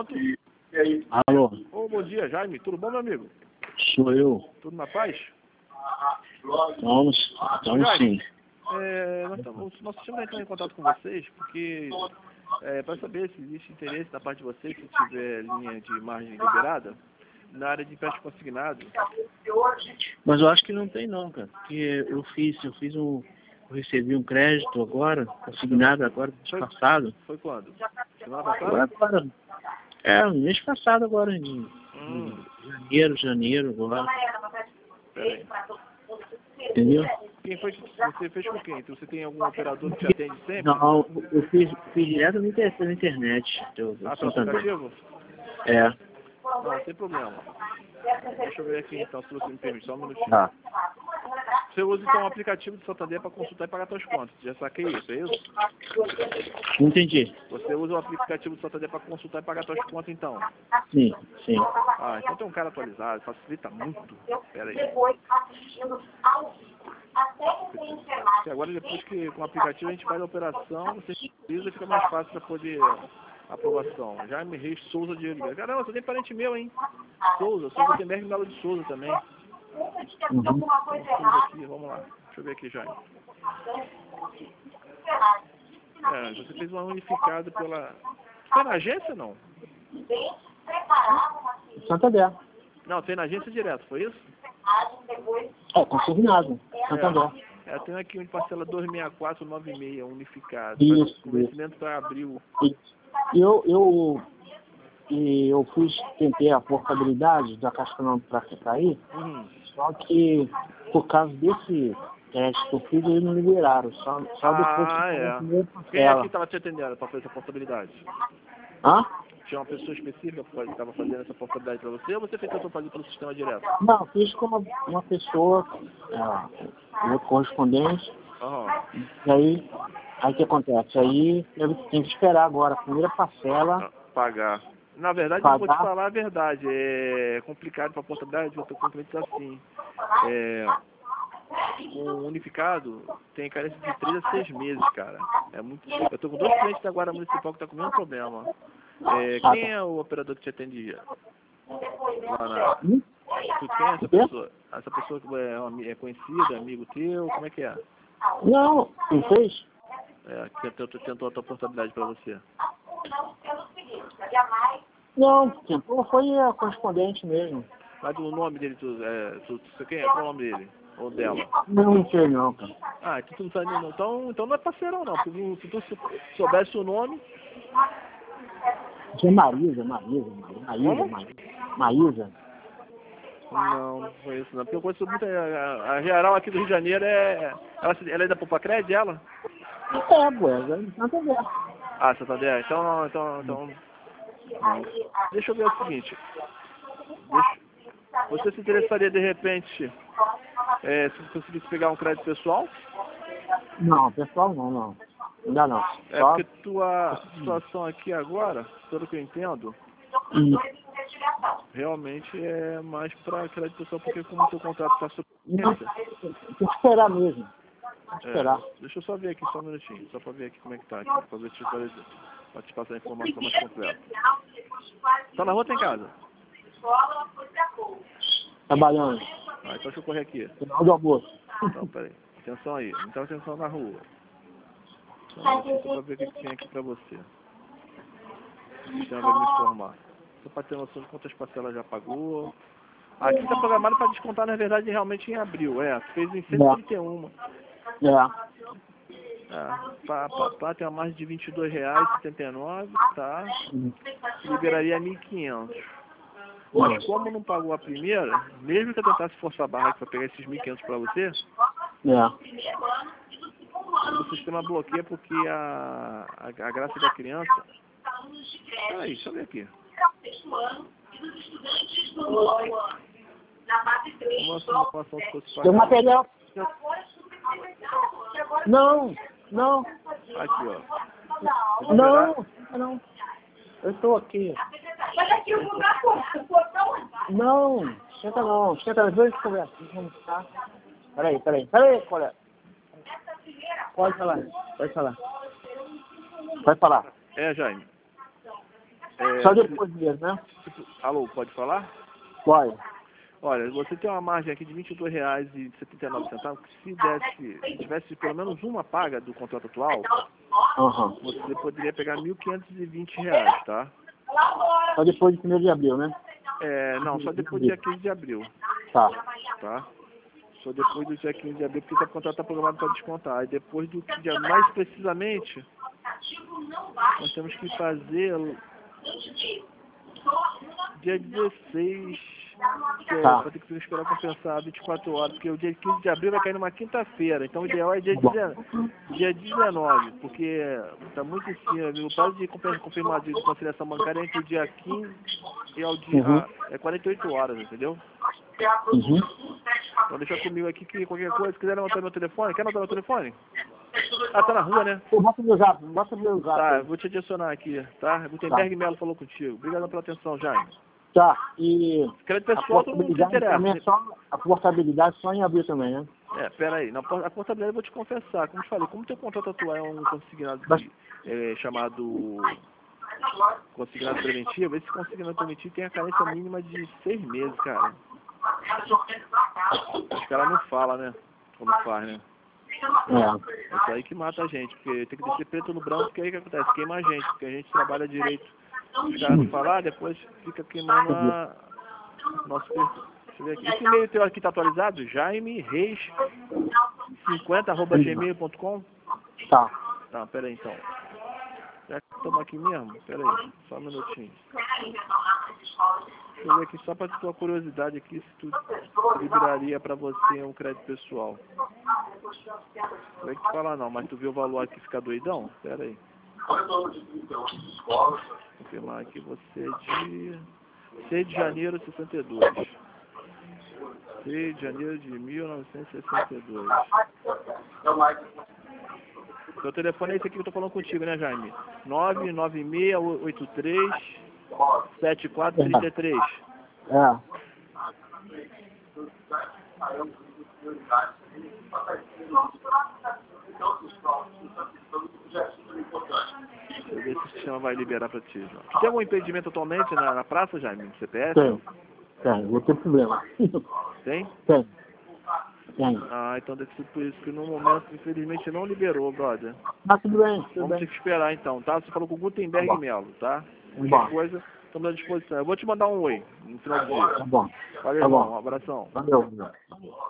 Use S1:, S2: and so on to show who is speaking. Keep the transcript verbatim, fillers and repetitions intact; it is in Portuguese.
S1: pronto?
S2: Alô?
S1: Ô, bom dia, Jaime. Tudo bom, meu amigo?
S2: Sou eu.
S1: Tudo na paz?
S2: Estamos, estamos sim.
S1: É, nós, estamos, nós estamos entrando em contato com vocês porque é, para saber se existe interesse da parte de vocês, se tiver linha de margem liberada, na área de empréstimo consignado.
S2: Mas eu acho que não tem não, cara. Porque eu fiz, eu fiz um. Eu recebi um crédito agora, consignado agora, mês
S1: Foi,
S2: passado.
S1: foi quando? Semana passada?
S2: Agora, agora. É, mês passado agora, em,
S1: Hum.
S2: em janeiro, janeiro, agora.
S1: Peraí.
S2: Entendeu?
S1: Quem foi que você fez com quem? Então, você tem algum operador que te atende sempre?
S2: Não, eu fiz, fiz direto na inter- na internet. Eu, eu
S1: Ah, pelo aplicativo?
S2: É.
S1: Não, sem problema. Deixa eu ver aqui então, se você me permite, só um minutinho.
S2: Tá.
S1: Você usa então o aplicativo de Santander para consultar e pagar suas contas. Já saquei isso, é isso?
S2: Não entendi.
S1: Você usa o aplicativo do Santander para consultar e pagar suas contas então?
S2: Sim, sim.
S1: Ah, então tem um cara atualizado, facilita muito. Pera aí. Porque agora depois que com o aplicativo a gente faz a operação, você precisa, fica mais fácil para poder aprovação. Jaime Reis Souza de Oliveira. Caramba, você tem parente meu, hein? Souza, Souza tem Merck Melo de Souza também.
S2: Uhum.
S1: Souza aqui, vamos lá. Deixa eu ver aqui, Jaime. É, você fez uma unificada pela... Foi na agência, não?
S2: Santander.
S1: Não, tem na agência direto, foi isso?
S2: É, consignado. Santander.
S1: É, é, tem aqui um parcela dois seis quatro nove seis unificado.
S2: Isso,
S1: Com vencimento para abril.
S2: Eu, eu, e eu fiz, tentei a portabilidade da Caixa Econômica para cair,
S1: Uhum.
S2: só que por causa desse teste que eu fiz, eles não liberaram, só, só depois
S1: Ah,
S2: que
S1: é.
S2: eu
S1: Quem é que estava te atendendo para fazer essa portabilidade?
S2: Hã?
S1: Tinha uma pessoa específica que estava fazendo essa portabilidade para você ou você tentou fazer pelo sistema direto?
S2: Não, fiz com uma, uma pessoa, é, meu correspondente,
S1: Uhum.
S2: e aí, aí o que acontece? Aí eu tenho que esperar agora a primeira parcela.
S1: Pagar. Na verdade,
S2: pagar.
S1: eu vou te falar a verdade. É complicado para a portabilidade, eu estou com clientes assim. É, o unificado tem carência de três a seis meses, cara. É muito. Eu estou com dois clientes da Guarda Municipal que estão com o mesmo problema. É, quem é o operador que te atendia? Lá na... Tu quem é essa pessoa? Essa pessoa que é, uma, é conhecida, amigo teu? Como é que é?
S2: Não, não fez?
S1: É, que tentou, tentou a tua portabilidade para você.
S2: Não, tentou, foi a correspondente mesmo.
S1: Mas o nome dele, tu, é, tu, tu, quem é? Qual é o nome dele? Ou dela?
S2: Não, não sei não, cara.
S1: Ah, então tu não sabe não. Então, então não é parceirão não. Porque se tu soubesse o nome...
S2: Isso é Marisa, Marisa, Maísa, Maísa, Maísa.
S1: Não, não foi isso não. Porque eu conheço muito a, a, a geral aqui do Rio de Janeiro, é... Ela, ela é da Popacred, ela?
S2: É, pô, é de Santander.
S1: Ah, Santander. Então, então, então... Não. Deixa eu ver o seguinte. Deixa, você se interessaria de repente, é, se você conseguisse pegar um crédito pessoal?
S2: Não, pessoal não, não. Ainda não.
S1: É
S2: Só...
S1: porque tua situação aqui agora, pelo que eu entendo,
S2: Hum.
S1: realmente é mais para crédito pessoal, porque como o teu contrato está sob
S2: Não, tem que esperar mesmo. Tem que esperar.
S1: É, deixa eu só ver aqui, só um minutinho, só para ver aqui como é que tá aqui, para ver se eu para te passar a informação mais completa. Tá na rua ou tá em casa?
S2: Trabalhando.
S1: Ah, então deixa eu correr aqui.
S2: Final do almoço.
S1: Então, peraí. Atenção aí. Então, atenção na rua. Só um minutinho para ver o que que tem aqui para você. O sistema vai me informar. Só para ter noção de quantas parcelas já pagou. Aqui está programado para descontar, na verdade, realmente em abril. É, fez em cento e trinta e um.
S2: É.
S1: É, pá, pá, pá, tem uma margem de vinte e dois reais e setenta e nove centavos, tá? Liberaria mil e quinhentos. Mas como não pagou a primeira, mesmo que eu tentasse forçar a barra para pegar esses mil e quinhentos para você,
S2: É.
S1: o sistema bloqueia porque a, a, a graça da criança... Peraí, deixa eu ver aqui. Uma situação se fosse
S2: Tem
S1: pagar...
S2: material. Não, não.
S1: Aqui, ó.
S2: Não, não. Eu estou aqui.
S3: Mas aqui o lugar, o portão...
S2: Não, senta não, senta nós dois conversa. Vamos ficar. Peraí, peraí, peraí, colega. Pode falar, pode falar. Pode falar.
S1: É, Jaime. É,
S2: Só depois mesmo, né?
S1: tipo, alô, pode falar?
S2: Pode.
S1: Olha, você tem uma margem aqui de vinte e dois reais e setenta e nove centavos, que se desse, se tivesse pelo menos uma paga do contrato atual,
S2: Uhum.
S1: você poderia pegar mil quinhentos e vinte reais, tá?
S2: Só depois de primeiro de abril, né?
S1: É, não, só depois do dia quinze de abril,
S2: Tá.
S1: tá? Só depois do dia quinze de abril, porque o contrato está programado para descontar. E depois do dia, mais precisamente, nós temos que fazer dia dezesseis, que é,
S2: Tá.
S1: vai ter que esperar compensar vinte e quatro horas, porque o dia quinze de abril vai cair numa quinta-feira, então o ideal é dia,
S2: Bom.
S1: dia dezenove, porque está muito em cima, viu? O prazo de confirmar de conciliação bancária é entre o dia quinze e ao dia,
S2: Uhum.
S1: ah, é quarenta e oito horas, entendeu?
S2: Uhum.
S1: Então deixa comigo aqui que qualquer coisa, se quiser anotar meu telefone, quer anotar meu telefone? Ah, tá na rua, né?
S2: Pô, bota meu zap, bota meu zap.
S1: Tá,
S2: aí.
S1: eu vou te adicionar aqui, tá? Gutenberg Melo falou contigo. Obrigado pela atenção, Jaime.
S2: Tá, e
S1: Crédito
S2: a
S1: pessoal, todo mundo se
S2: portabilidade também é
S1: interessa.
S2: só, a portabilidade só em abril também, né?
S1: É, peraí, na por- a portabilidade eu vou te confessar, como te falei, como teu contrato atual é um consignado
S2: Mas-
S1: de, é, chamado consignado preventivo, esse consignado preventivo tem a carência mínima de seis meses, cara. Os caras não falam, né? Como faz, né?
S2: É.
S1: Isso aí que mata a gente, porque tem que descer preto no branco, porque aí o que acontece? Queima a gente, porque a gente trabalha direito. Os caras não falam, ah, depois fica queimando a nosso perfil. Deixa eu ver aqui. Esse e-mail teu aqui tá atualizado? Jaime Reis cinquenta arroba gmail ponto com?
S2: Tá.
S1: Tá, pera aí então. Já que estamos aqui mesmo? Pera aí, só um minutinho. Deixa eu ver aqui só para tua curiosidade aqui, se tu liberaria para você um crédito pessoal. Não vai te falar não, mas tu viu o valor aqui ficar doidão? Pera aí. Vou confirmar aqui, você é de seis de janeiro de sessenta e dois. seis de janeiro de mil novecentos e sessenta e dois. Seu telefone é esse aqui que eu tô falando contigo, né, Jaime? nove nove seis oito três sete quatro três três.
S2: É.
S1: Deixa eu ver se o sistema vai liberar pra ti, João. Tu tem algum impedimento atualmente na, na praça, Jaime? C P F?
S2: Tem. Tem, vou ter problema.
S1: Tem?
S2: Tem. Tem.
S1: Ah, então deve ser por isso que no momento, infelizmente, não liberou, brother.
S2: Mas tudo bem, tudo
S1: Vamos
S2: bem.
S1: ter que esperar então, tá? Você falou com o Gutenberg
S2: Tá bom.
S1: Melo, tá?
S2: Bom.
S1: Qualquer coisa, estamos à disposição. Eu vou te mandar um oi no final do dia.
S2: Tá bom.
S1: Valeu,
S2: Tá bom.
S1: irmão. Um abração.
S2: Valeu.